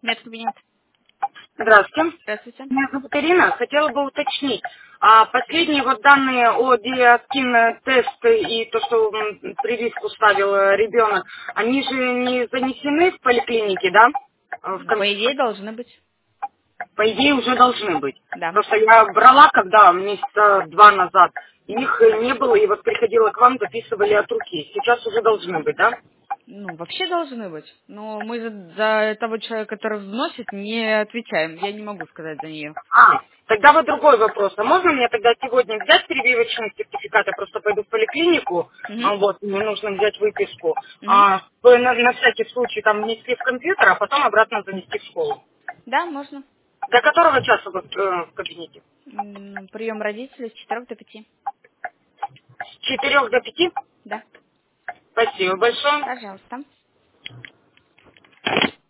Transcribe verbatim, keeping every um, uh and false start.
Медкабинет. Здравствуйте. Здравствуйте. Меня зовут Ирина. Хотела бы уточнить. А последние вот данные о диастин тест и то, что м, прививку ставил э, ребенок, они же не занесены в поликлинике, да? Э, В Ну, по компьютер? идее, должны быть. По идее уже должны быть. Да. Просто я брала, когда месяца два назад, их э, не было, и вот приходила к вам, записывали от руки. Сейчас уже должны быть, да? Ну, вообще должны быть. Но мы за, за того человека, который вносит, не отвечаем. Я не могу сказать за нее. А, тогда вот другой вопрос. А можно мне тогда сегодня взять прививочный сертификат? Я просто пойду в поликлинику, Угу. а, вот, мне нужно взять выписку. Угу. А, в- на, на всякий случай там внести в компьютер, а потом обратно занести в школу. Да, можно. До которого часа вы э, в кабинете? М, Прием родителей с четырех до пяти. С четырех до пяти? Да. Спасибо большое. Пожалуйста.